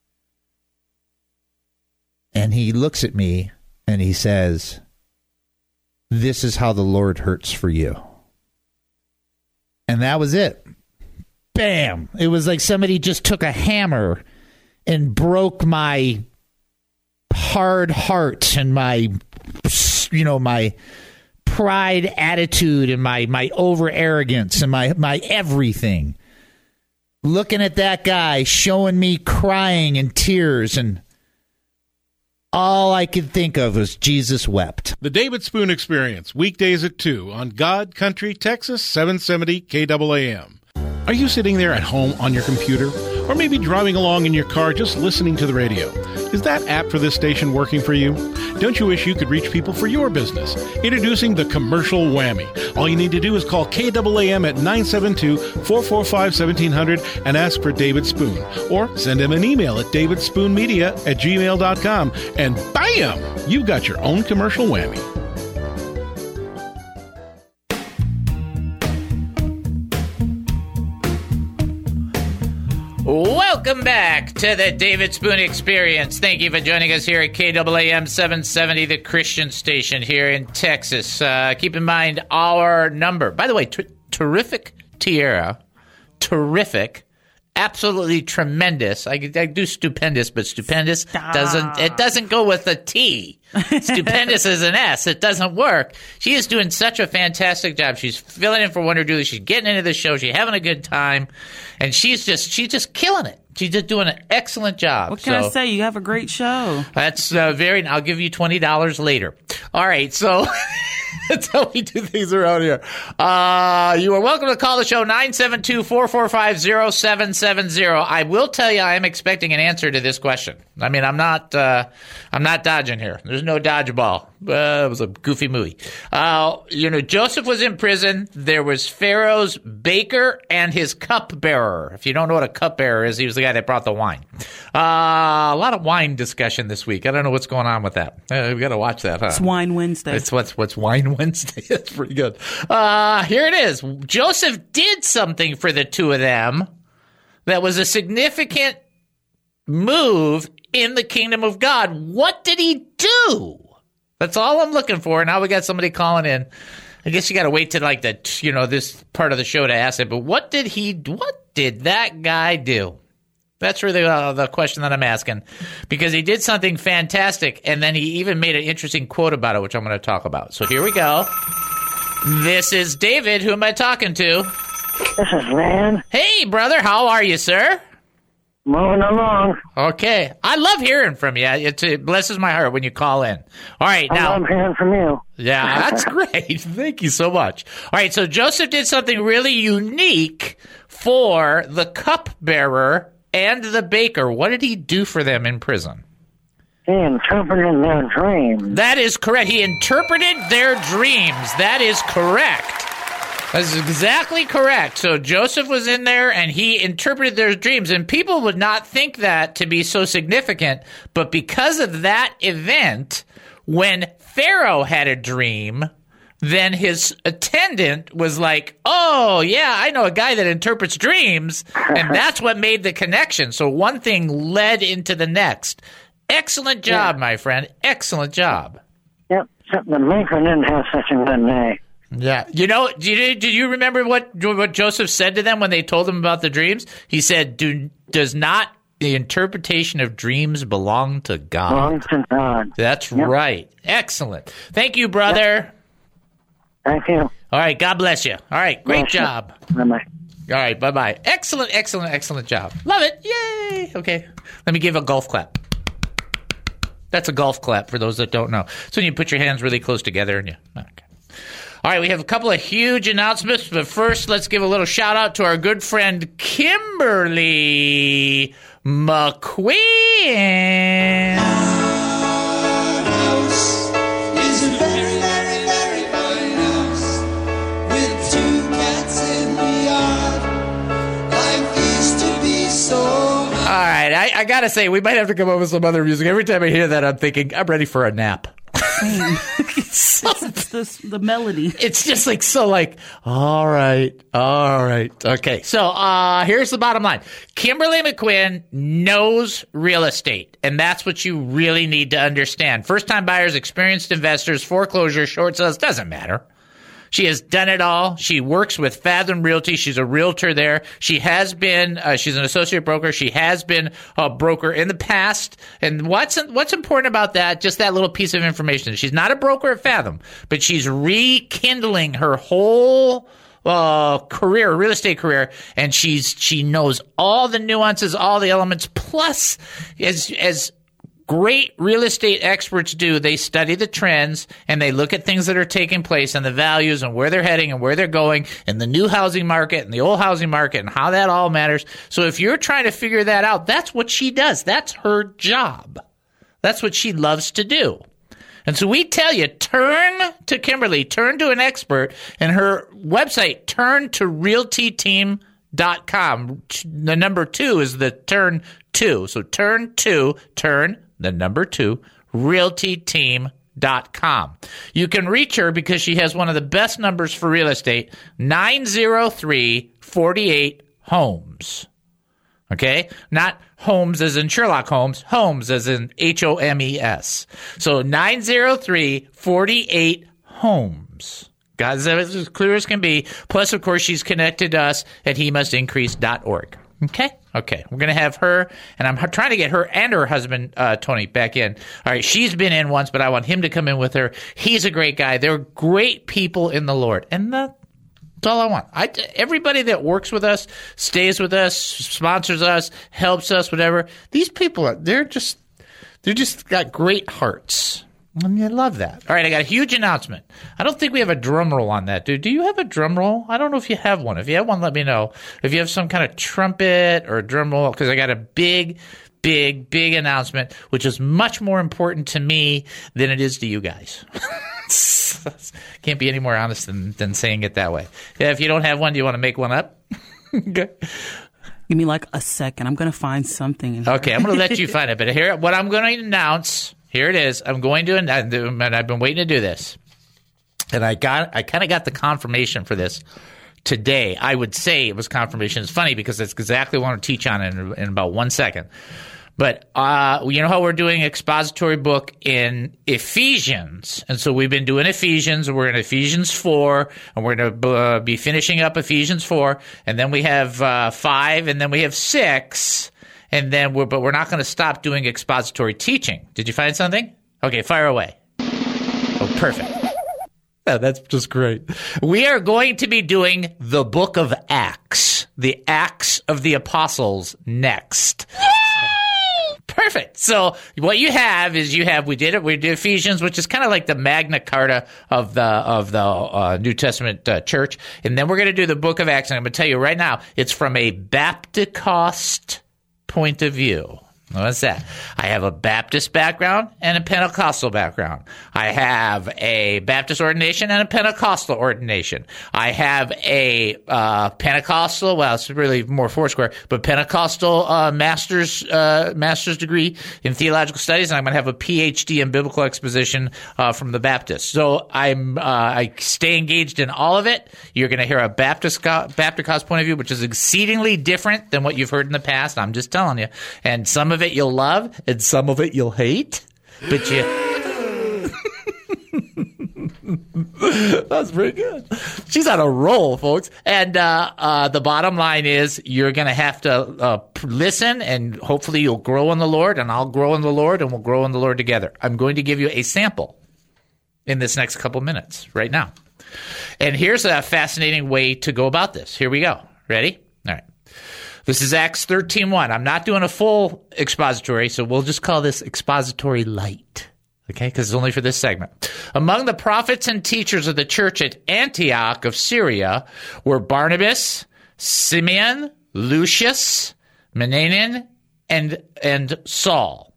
And he looks at me and he says, "This is how the Lord hurts for you." And that was it. Bam. It was like somebody just took a hammer and broke my hard heart and my, you know, my pride attitude and my, my over arrogance and my, my everything. Looking at that guy showing me crying and tears, and all I could think of was Jesus wept. The David Spoon Experience, weekdays at two on God Country, Texas, seven seventy K A A M. Are you sitting there at home on your computer? Or maybe driving along in your car just listening to the radio? Is that app for this station working for you? Don't you wish you could reach people for your business? Introducing the Commercial Whammy. All you need to do is call K A A M at nine seven two, four four five, one seven zero zero and ask for David Spoon. Or send him an email at davidspoonmedia at gmail dot com and bam! You've got your own commercial whammy. Welcome back to the David Spoon Experience. Thank you for joining us here at K A A M seven seventy, the Christian station here in Texas. Uh, keep in mind our number. By the way, t- terrific tiara. Terrific. Absolutely tremendous. I, I do stupendous, but stupendous Stop. doesn't, it doesn't go with a T. Stupendous is an S. It doesn't work. She is doing such a fantastic job. She's filling in for Wonder Dooley. She's getting into the show. She's having a good time. And she's just, she's just killing it. She's just doing an excellent job. What can so, I say? You have a great show. That's uh, very, I'll give you twenty dollars later. All right. So that's how we do things around here. Uh, you are welcome to call the show nine seven two, four four five, zero seven seven zero. I will tell you, I am expecting an answer to this question. I mean, I'm not, uh, I'm not dodging here. There's no dodgeball. Uh, it was a goofy movie. Uh, you know, Joseph was in prison. There was Pharaoh's baker and his cupbearer. If you don't know what a cupbearer is, he was the guy that brought the wine. Uh, a lot of wine discussion this week. I don't know what's going on with that. Uh, we got to watch that, huh? It's Wine Wednesday. It's what's what's Wine Wednesday. That's pretty good. Uh, here it is. Joseph did something for the two of them that was a significant move in the kingdom of God. What did he do? That's all I'm looking for. Now we got somebody calling in. I guess you got to wait to like the, you know, this part of the show to ask it. But what did he, what did that guy do? That's really uh, the question that I'm asking, because he did something fantastic, and then he even made an interesting quote about it, which I'm going to talk about. So here we go. This is David. Who am I talking to? This is Van. Hey, brother. How are you, sir? Moving along. Okay. I love hearing from you. It, it blesses my heart when you call in. All right. Now, I love hearing from you. Yeah, that's great. Thank you so much. All right. So Joseph did something really unique for the cupbearer and the baker. What did he do for them in prison? He interpreted their dreams. That is correct. He interpreted their dreams. That is correct. That's exactly correct. So Joseph was in there and he interpreted their dreams. And people would not think that to be so significant. But because of that event, when Pharaoh had a dream, then his attendant was like, oh, yeah, I know a guy that interprets dreams. And that's what made the connection. So one thing led into the next. Excellent job, yeah. my friend. Excellent job. Yep. The maker didn't have such a good day. Yeah. You know, did you, did you remember what what Joseph said to them when they told him about the dreams? He said, Do, does not the interpretation of dreams belong to God? Belongs to God. That's yep. right. Excellent. Thank you, brother. Yep. Thank you. All right. God bless you. All right. Great bless job. Bye-bye. All right, bye-bye. Excellent, excellent, excellent job. Love it. Yay. Okay. Let me give a golf clap. That's a golf clap for those that don't know. So when you put your hands really close together and you... Okay. All right, we have a couple of huge announcements, but first let's give a little shout-out to our good friend Kimberly McQueen. It's a very, very, very fine house with two cats in the yard. Life used to be so. All right, I, I got to say, we might have to come up with some other music. Every time I hear that, I'm thinking, I'm ready for a nap. it's, it's the, the melody. It's just like so like, all right, all right. Okay, so uh, here's the bottom line. Kimberly McQueen knows real estate, and that's what you really need to understand. First-time buyers, experienced investors, foreclosure, short sales, doesn't matter. She has done it all. She works with Fathom Realty. She's a realtor there. She has been, uh, she's an associate broker. She has been a broker in the past. And what's what's important about that, just that little piece of information. She's not a broker at Fathom, but she's rekindling her whole uh, career, real estate career, and she's she knows all the nuances, all the elements. Plus, as as great real estate experts do, they study the trends and they look at things that are taking place and the values and where they're heading and where they're going and the new housing market and the old housing market and how that all matters. So if you're trying to figure that out, that's what she does. That's her job. That's what she loves to do. And so we tell you, turn to Kimberly, turn to an expert, and her website, turn to realty team dot com. The number two is the turn two. So turn to, turn the number two, realty team dot com. You can reach her because she has one of the best numbers for real estate, nine oh three, four eight, homes. Okay? Not Holmes as in Sherlock Holmes, Homes as in H O M E S. So nine oh three, four eight, homes. Guys, that's as clear as can be. Plus, of course, she's connected to us at he must increase dot org. Okay? Okay. We're going to have her, and I'm trying to get her and her husband, uh, Tony, back in. All right. She's been in once, but I want him to come in with her. He's a great guy. They're great people in the Lord. And the, that's all I want. I, everybody that works with us, stays with us, sponsors us, helps us, whatever. These people, are, they're just, they're just got great hearts. And I love that. All right, I got a huge announcement. I don't think we have a drum roll on that, dude. Do you have a drum roll? I don't know if you have one. If you have one, let me know. If you have some kind of trumpet or a drum roll, because I got a big, big, big announcement, which is much more important to me than it is to you guys. Can't be any more honest than, than saying it that way. Yeah, if you don't have one, do you want to make one up? Okay. Give me like a second. I'm going to find something. In here. Okay, I'm going to let you find it. But here, what I'm going to announce... Here it is. I'm going to, and I've been waiting to do this. And I got, I kind of got the confirmation for this today. I would say it was confirmation. It's funny because it's exactly what I want to teach on in, in about one second. But uh, you know how we're doing expository book in Ephesians. And so we've been doing Ephesians, and we're in Ephesians four, and we're going to uh, be finishing up Ephesians four. And then we have uh, five, and then we have six. And then we're, but we're not going to stop doing expository teaching. Did you find something? Okay, fire away. Oh, perfect. Oh, that's just great. We are going to be doing the book of Acts, the Acts of the Apostles next. Yay! Perfect. So what you have is you have, we did it, we did Ephesians, which is kind of like the Magna Carta of the, of the uh, New Testament uh, church. And then we're going to do the book of Acts. And I'm going to tell you right now, it's from a Baptist point of view. What's that? I have a Baptist background and a Pentecostal background. I have a Baptist ordination and a Pentecostal ordination. I have a uh, Pentecostal, well, it's really more Foursquare, but Pentecostal uh, master's uh, master's degree in theological studies, and I'm going to have a P H D in biblical exposition uh, from the Baptist. So I'm uh, I stay engaged in all of it. You're going to hear a Baptist Baptist point of view, which is exceedingly different than what you've heard in the past. I'm just telling you, and some of it you'll love and some of it you'll hate, but you that's pretty good. She's on a roll, folks. And uh, uh, the bottom line is you're going to have to uh, listen, and hopefully you'll grow in the Lord, and I'll grow in the Lord, and we'll grow in the Lord together. I'm going to give you a sample in this next couple minutes right now. And here's a fascinating way to go about this. Here we go. Ready? All right. This is Acts thirteen one. I'm not doing a full expository, so we'll just call this expository light. Okay, because it's only for this segment. Among the prophets and teachers of the church at Antioch of Syria were Barnabas, Simeon, Lucius, Manaen, and and Saul.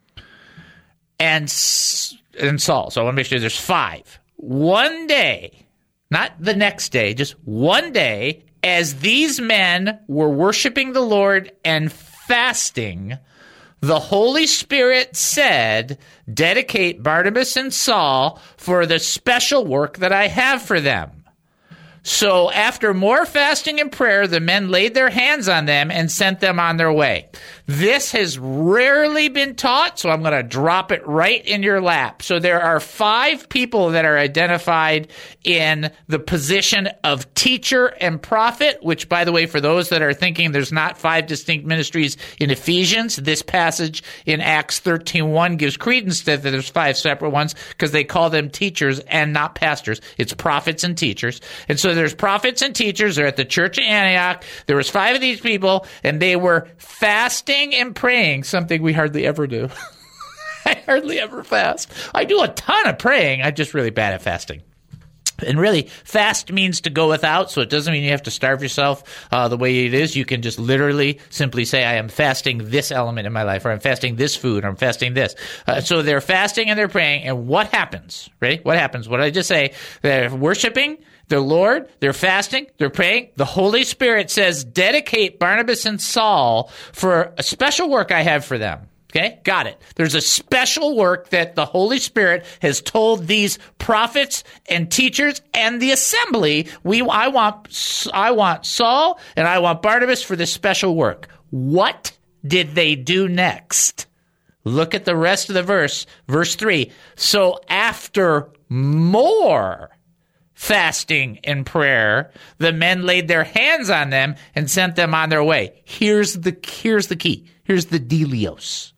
And, and Saul. So I want to make sure there's five. One day, not the next day, just one day, as these men were worshiping the Lord and fasting, the Holy Spirit said, dedicate Barnabas and Saul for the special work that I have for them. So after more fasting and prayer, the men laid their hands on them and sent them on their way. This has rarely been taught, so I'm going to drop it right in your lap. So there are five people that are identified in the position of teacher and prophet, which, by the way, for those that are thinking there's not five distinct ministries in Ephesians, this passage in Acts thirteen one gives credence to that there's five separate ones because they call them teachers and not pastors. It's prophets and teachers. And so there's prophets and teachers. They're at the church of Antioch. There was five of these people, and they were fasting and praying, something we hardly ever do. I hardly ever fast. I do a ton of praying. I'm just really bad at fasting. And really, fast means to go without, so it doesn't mean you have to starve yourself uh, the way it is. You can just literally simply say, I am fasting this element in my life, or I'm fasting this food, or I'm fasting this. Uh, so they're fasting and they're praying, and what happens? Ready? What happens? What did I just say? They're worshiping the Lord, they're fasting, they're praying. The Holy Spirit says, dedicate Barnabas and Saul for a special work I have for them. Okay, got it. There's a special work that the Holy Spirit has told these prophets and teachers and the assembly. We, I want, I want Saul and I want Barnabas for this special work. What did they do next? Look at the rest of the verse, verse three. So after more fasting and prayer, the men laid their hands on them and sent them on their way. Here's the, here's the key. Here's the delios.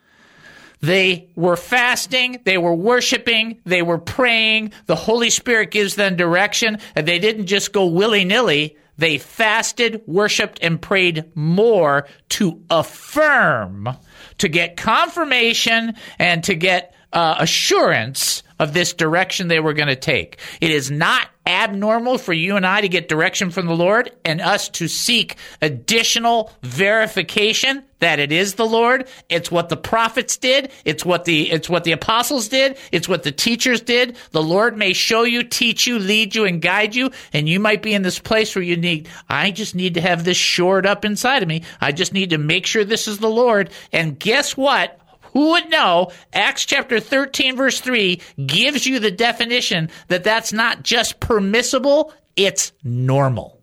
They were fasting, they were worshiping, they were praying. The Holy Spirit gives them direction, and they didn't just go willy-nilly. They fasted, worshiped, and prayed more to affirm, to get confirmation, and to get uh, assurance of this direction they were going to take. It is not abnormal for you and I to get direction from the Lord and us to seek additional verification that it is the Lord. It's what the prophets did. It's what the it's what the apostles did. It's what the teachers did. The Lord may show you, teach you, lead you, and guide you, and you might be in this place where you need, I just need to have this shored up inside of me. I just need to make sure this is the Lord. And guess what? Who would know? Acts chapter thirteen, verse three gives you the definition that that's not just permissible, it's normal.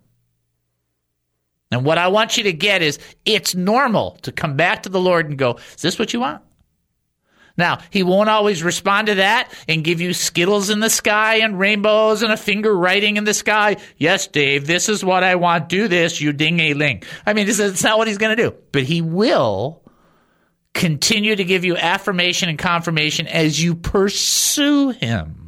And what I want you to get is it's normal to come back to the Lord and go, is this what you want? Now, he won't always respond to that and give you Skittles in the sky and rainbows and a finger writing in the sky. Yes, Dave, this is what I want. Do this, you ding-a-ling. I mean, this is not what he's going to do. But he will continue to give you affirmation and confirmation as you pursue him.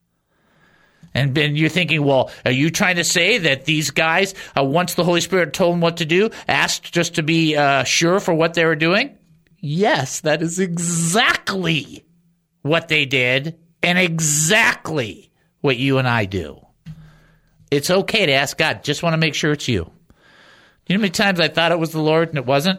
And then you're thinking, well, are you trying to say that these guys, uh, once the Holy Spirit told them what to do, asked just to be uh, sure for what they were doing? Yes, that is exactly what they did and exactly what you and I do. It's okay to ask God, just want to make sure it's you. You know how many times I thought it was the Lord and it wasn't?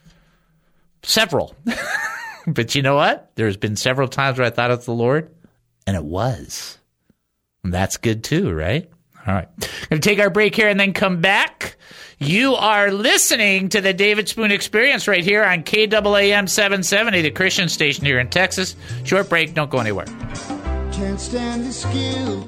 Several. But you know what? There's been several times where I thought it was the Lord, and it was. And that's good too, right? All right. Going to take our break here and then come back. You are listening to the David Spoon Experience right here on K A A M seven seventy, the Christian station here in Texas. Short break. Don't go anywhere. Can't stand the skill.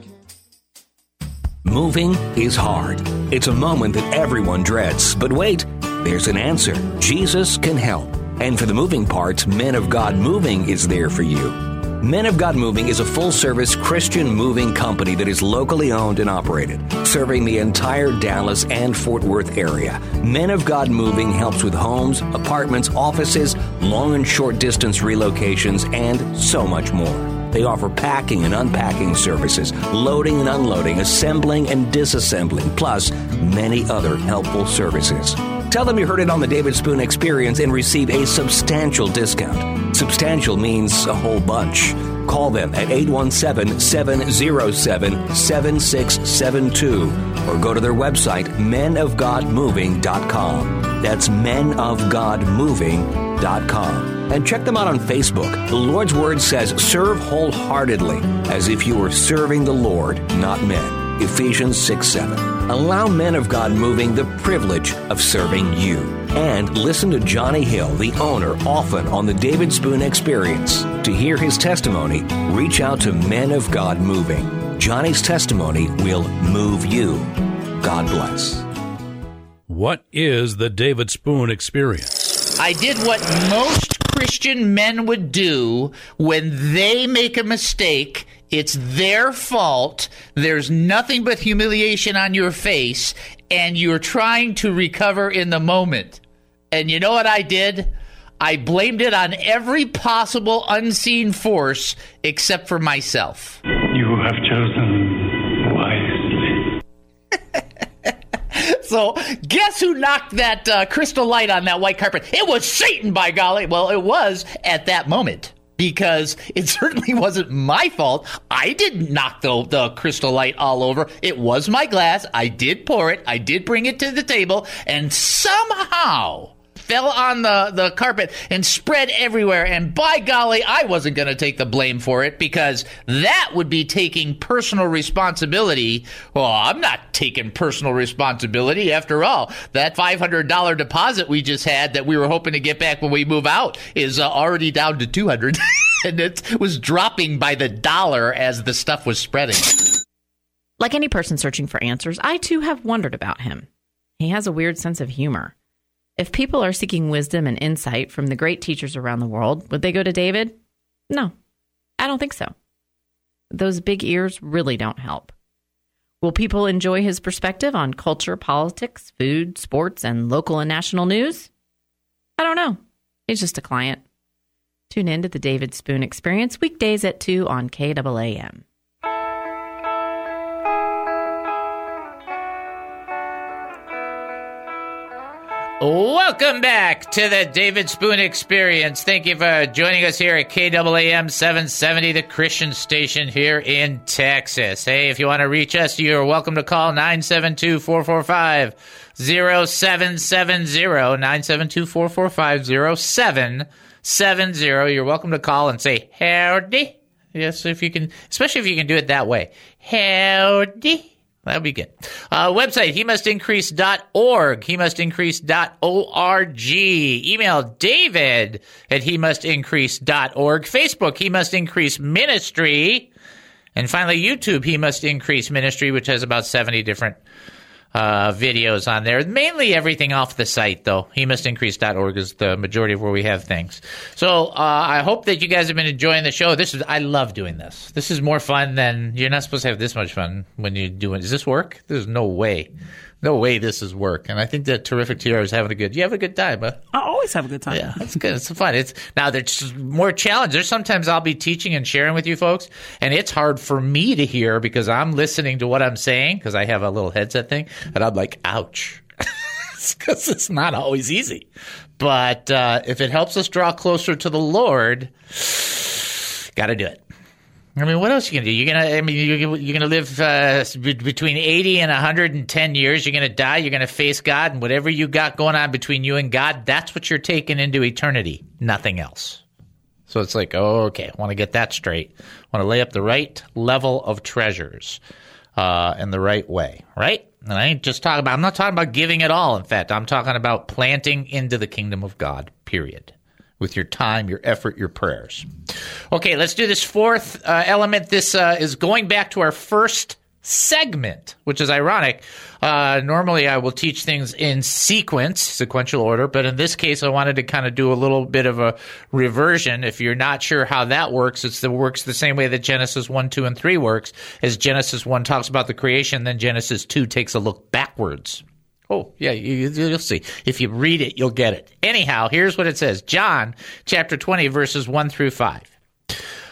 Moving is hard. It's a moment that everyone dreads. But wait, there's an answer. Jesus can help. And for the moving parts, Men of God Moving is there for you. Men of God Moving is a full-service Christian moving company that is locally owned and operated, serving the entire Dallas and Fort Worth area. Men of God Moving helps with homes, apartments, offices, long and short distance relocations, and so much more. They offer packing and unpacking services, loading and unloading, assembling and disassembling, plus many other helpful services. Tell them you heard it on the David Spoon Experience and receive a substantial discount. Substantial means a whole bunch. Call them at eight one seven, seven zero seven, seven six seven two or go to their website, men of god moving dot com. That's men of god moving dot com. And check them out on Facebook. The Lord's Word says, serve wholeheartedly, as if you were serving the Lord, not men. Ephesians six seven. Allow Men of God Moving the privilege of serving you. And listen to Johnny Hill, the owner, often on the David Spoon Experience. To hear his testimony, reach out to Men of God Moving. Johnny's testimony will move you. God bless. What is the David Spoon Experience? I did what most Christian men would do when they make a mistake. It's their fault. There's nothing but humiliation on your face, and you're trying to recover in the moment. And you know what I did? I blamed it on every possible unseen force except for myself. You have chosen wisely. So, guess who knocked that uh, crystal light on that white carpet? It was Satan, by golly. Well, it was at that moment, because it certainly wasn't my fault. I didn't knock the, the crystal light all over. It was my glass. I did pour it. I did bring it to the table, and somehow fell on the, the carpet and spread everywhere. And by golly, I wasn't going to take the blame for it, because that would be taking personal responsibility. Well, I'm not taking personal responsibility. After all, that five hundred dollars deposit we just had that we were hoping to get back when we move out is uh, already down to two hundred dollars. And it was dropping by the dollar as the stuff was spreading. Like any person searching for answers, I too have wondered about him. He has a weird sense of humor. If people are seeking wisdom and insight from the great teachers around the world, would they go to David? No, I don't think so. Those big ears really don't help. Will people enjoy his perspective on culture, politics, food, sports, and local and national news? I don't know. He's just a client. Tune in to the David Spoon Experience weekdays at two on K A A M. Welcome back to the David Spoon Experience. Thank you for joining us here at K A A M seven seventy, the Christian station here in Texas. Hey, if you want to reach us, you're welcome to call nine seven two, four four five, zero seven seven zero, nine seven two, four four five, zero seven seven zero. You're welcome to call and say, howdy. Yes, if you can, especially if you can do it that way. Howdy. That would be good. Uh, website, he must increase dot org, he must increase dot org. Email David at he must increase dot org. Facebook, He Must Increase Ministry. And finally, YouTube, He Must Increase Ministry, which has about seventy different uh, videos on there. Mainly everything off the site, though. he must increase dot org is the majority of where we have things. So uh, I hope that you guys have been enjoying the show. This is I love doing this. This is more fun than – you're not supposed to have this much fun when you do it. Does this work? There's no way. No way this is work. And I think that Terrific T R is having a good – you have a good time, huh? I always have a good time. Yeah, it's good. It's fun. It's now there's more challenge. There's sometimes I'll be teaching and sharing with you folks, and it's hard for me to hear because I'm listening to what I'm saying because I have a little headset thing, and I'm like, ouch. Because it's not always easy. But uh, if it helps us draw closer to the Lord, got to do it. I mean, what else are you gonna do? You're gonna, I mean, you're, you're gonna live uh, be- between eighty and one hundred ten years. You're gonna die. You're gonna face God, and whatever you got going on between you and God, that's what you're taking into eternity. Nothing else. So it's like, oh, okay, I want to get that straight. I want to lay up the right level of treasures uh, in the right way, right? And I ain't just talking about. I'm not talking about giving it all. In fact, I'm talking about planting into the kingdom of God. Period. With your time, your effort, your prayers. Okay, let's do this fourth uh, element. This uh, is going back to our first segment, which is ironic. Uh, normally, I will teach things in sequence, sequential order, but in this case, I wanted to kind of do a little bit of a reversion. If you're not sure how that works, it's the works the same way that Genesis one, two, and three works. As Genesis one talks about the creation, then Genesis two takes a look backwards. Oh, yeah, you, you'll see. If you read it, you'll get it. Anyhow, here's what it says. John chapter twenty, verses one through five.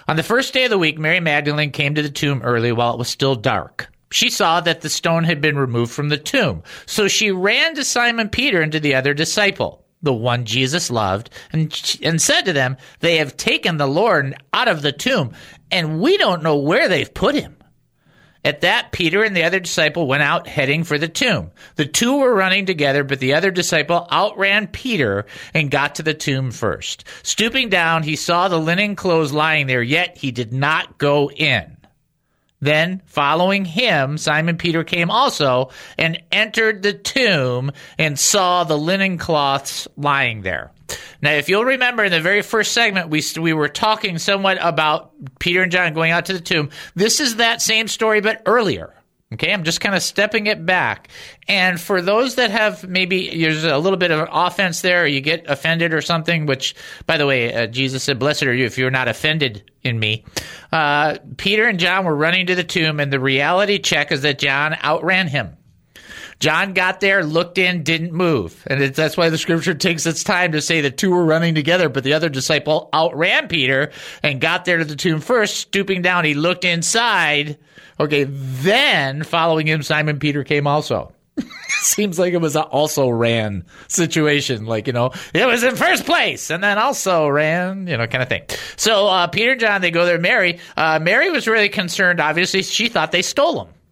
On the first day of the week, Mary Magdalene came to the tomb early while it was still dark. She saw that the stone had been removed from the tomb. So she ran to Simon Peter and to the other disciple, the one Jesus loved, and, and said to them, "They have taken the Lord out of the tomb, and we don't know where they've put him." At that, Peter and the other disciple went out heading for the tomb. The two were running together, but the other disciple outran Peter and got to the tomb first. Stooping down, he saw the linen clothes lying there, yet he did not go in. Then, following him, Simon Peter came also and entered the tomb and saw the linen cloths lying there. Now, if you'll remember in the very first segment, we we were talking somewhat about Peter and John going out to the tomb. This is that same story, but earlier. Okay, I'm just kind of stepping it back. And for those that have maybe there's a little bit of an offense there, or you get offended or something, which, by the way, uh, Jesus said, "Blessed are you if you're not offended in me." Uh, Peter and John were running to the tomb, and the reality check is that John outran him. John got there, looked in, didn't move. And it, that's why the scripture takes its time to say the two were running together, but the other disciple outran Peter and got there to the tomb first. Stooping down, he looked inside. Okay, then following him, Simon Peter came also. Seems like it was an also ran situation. Like, you know, it was in first place and then also ran, you know, kind of thing. So uh, Peter and John, they go there. Mary, uh, Mary was really concerned. Obviously, she thought they stole him.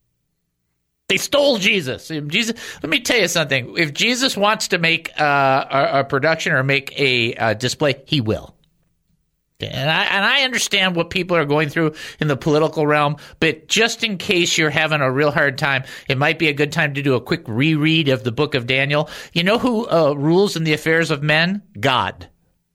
They stole Jesus. Jesus. Let me tell you something. If Jesus wants to make uh, a, a production or make a, a display, he will. And I, and I understand what people are going through in the political realm, but just in case you're having a real hard time, it might be a good time to do a quick reread of the book of Daniel. You know who uh, rules in the affairs of men? God.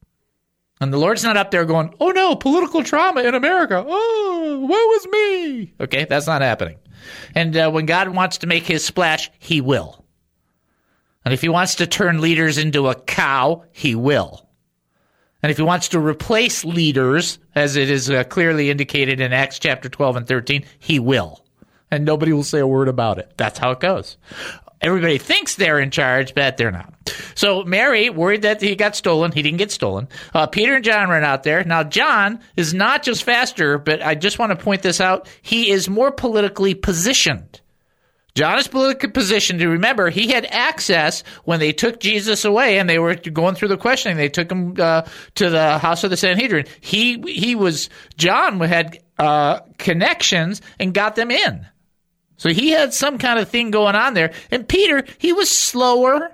And the Lord's not up there going, "Oh no, political trauma in America. Oh, woe is me." Okay, that's not happening. And uh, when God wants to make his splash, he will. And if he wants to turn leaders into a cow, he will. And if he wants to replace leaders, as it is uh, clearly indicated in Acts chapter twelve and thirteen, he will. And nobody will say a word about it. That's how it goes. Everybody thinks they're in charge, but they're not. So Mary, worried that he got stolen. He didn't get stolen. Uh, Peter and John ran out there. Now, John is not just faster, but I just want to point this out. He is more politically positioned. John is politically positioned. To remember, he had access when they took Jesus away and they were going through the questioning. They took him uh, to the house of the Sanhedrin. He he was John had uh, connections and got them in. So he had some kind of thing going on there. And Peter, he was slower,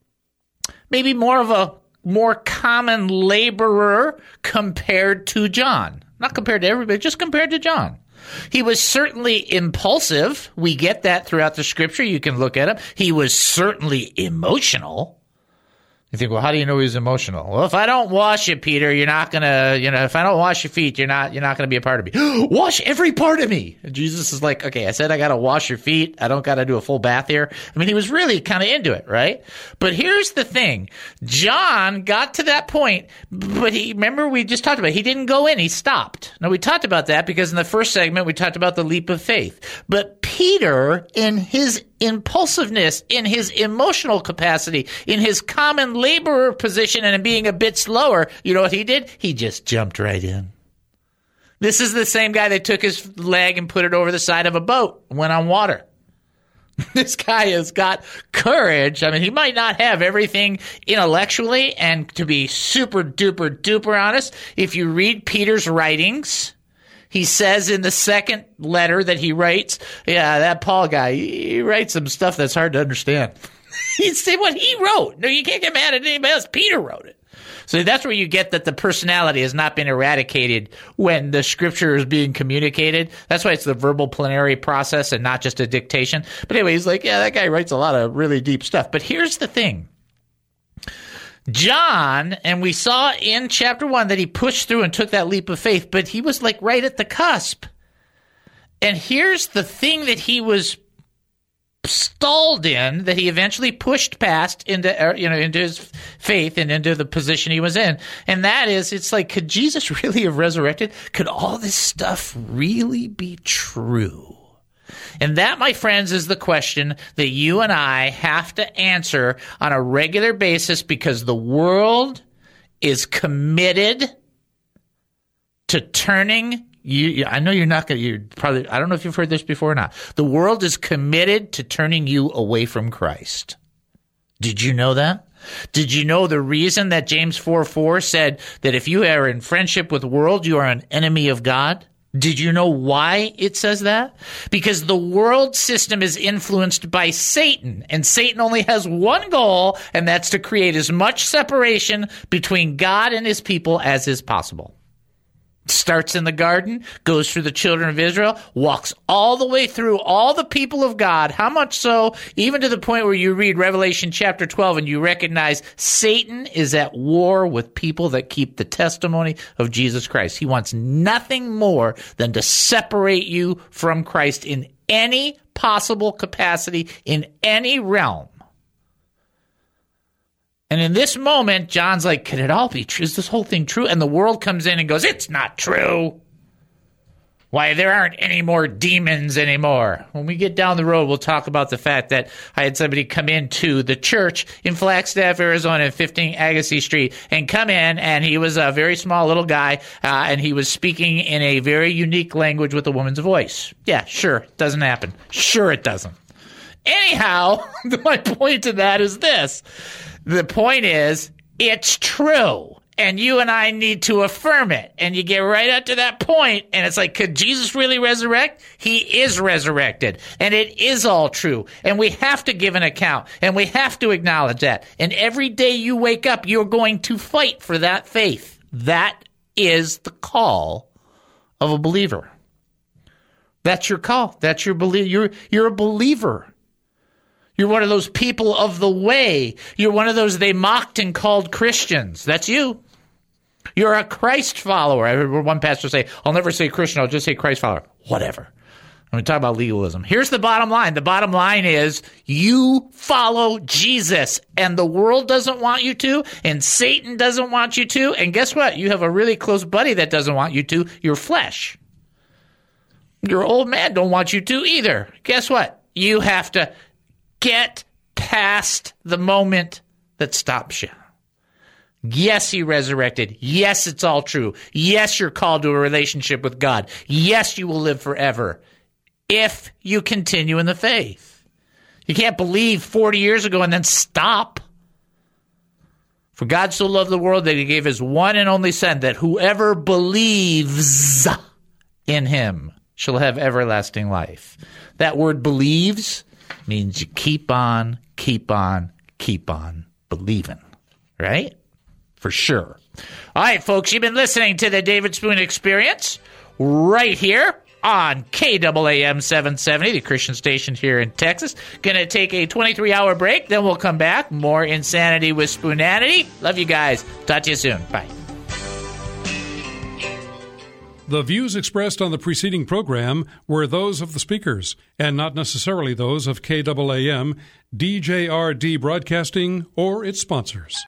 maybe more of a more common laborer compared to John. Not compared to everybody, just compared to John. He was certainly impulsive. We get that throughout the scripture. You can look at him. He was certainly emotional. You think, well, how do you know he was emotional? Well, if I don't wash you, Peter, you're not going to, you know, if I don't wash your feet, you're not, you're not going to be a part of me. Wash every part of me. And Jesus is like, okay, I said I got to wash your feet. I don't got to do a full bath here. I mean, he was really kind of into it, right? But here's the thing. John got to that point, but he, remember we just talked about it. He didn't go in. He stopped. Now, we talked about that because in the first segment, we talked about the leap of faith. But Peter, in his impulsiveness, in his emotional capacity, in his common laborer position and in being a bit slower, you know what he did? He just jumped right in. This is the same guy that took his leg and put it over the side of a boat and went on water. This guy has got courage. I mean, he might not have everything intellectually, and to be super duper duper honest, if you read Peter's writings, he says in the second letter that he writes, yeah, that Paul guy, he writes some stuff that's hard to understand. He'd say what he wrote. No, you can't get mad at anybody else. Peter wrote it. So that's where you get that the personality has not been eradicated when the scripture is being communicated. That's why it's the verbal plenary process and not just a dictation. But anyway, he's like, yeah, that guy writes a lot of really deep stuff. But here's the thing. John, and we saw in chapter one that he pushed through and took that leap of faith, but he was like right at the cusp. And here's the thing that he was stalled in, that he eventually pushed past into, you know, into his faith and into the position he was in. And that is, it's like, could Jesus really have resurrected? Could all this stuff really be true? And that, my friends, is the question that you and I have to answer on a regular basis, because the world is committed to turning you. I know you're not going to, you're probably, I don't know if you've heard this before or not. The world is committed to turning you away from Christ. Did you know that? Did you know the reason that James four four said that if you are in friendship with the world, you are an enemy of God? Did you know why it says that? Because the world system is influenced by Satan, and Satan only has one goal, and that's to create as much separation between God and his people as is possible. Starts in the garden, goes through the children of Israel, walks all the way through all the people of God. How much so? Even to the point where you read Revelation chapter twelve and you recognize Satan is at war with people that keep the testimony of Jesus Christ. He wants nothing more than to separate you from Christ in any possible capacity, in any realm. And in this moment, John's like, can it all be true? Is this whole thing true? And the world comes in and goes, it's not true. Why, there aren't any more demons anymore. When we get down the road, we'll talk about the fact that I had somebody come into the church in Flagstaff, Arizona, at fifteen Agassiz Street, and come in, and he was a very small little guy, uh, and he was speaking in a very unique language with a woman's voice. Yeah, sure, it doesn't happen. Sure it doesn't. Anyhow, my point to that is this. The point is, it's true, and you and I need to affirm it. And you get right up to that point, and it's like, could Jesus really resurrect? He is resurrected, and it is all true, and we have to give an account, and we have to acknowledge that. And every day you wake up, you're going to fight for that faith. That is the call of a believer. That's your call. That's your belief. You're, you're a believer. You're one of those people of the way. You're one of those they mocked and called Christians. That's you. You're a Christ follower. I heard one pastor say, I'll never say Christian, I'll just say Christ follower. Whatever. I'm going to talk about legalism. Here's the bottom line. The bottom line is you follow Jesus, and the world doesn't want you to, and Satan doesn't want you to, and guess what? You have a really close buddy that doesn't want you to, your flesh. Your old man don't want you to either. Guess what? You have to get past the moment that stops you. Yes, he resurrected. Yes, it's all true. Yes, you're called to a relationship with God. Yes, you will live forever if you continue in the faith. You can't believe forty years ago and then stop. For God so loved the world that he gave his one and only Son, that whoever believes in him shall have everlasting life. That word believes means you keep on, keep on, keep on believing, right? For sure. All right, folks, you've been listening to the David Spoon Experience right here on K A A M seven seventy, the Christian station here in Texas. Going to take a twenty-three hour break, then we'll come back. More Insanity with Spoonanity. Love you guys. Talk to you soon. Bye. The views expressed on the preceding program were those of the speakers and not necessarily those of K A A M, D J R D Broadcasting, or its sponsors.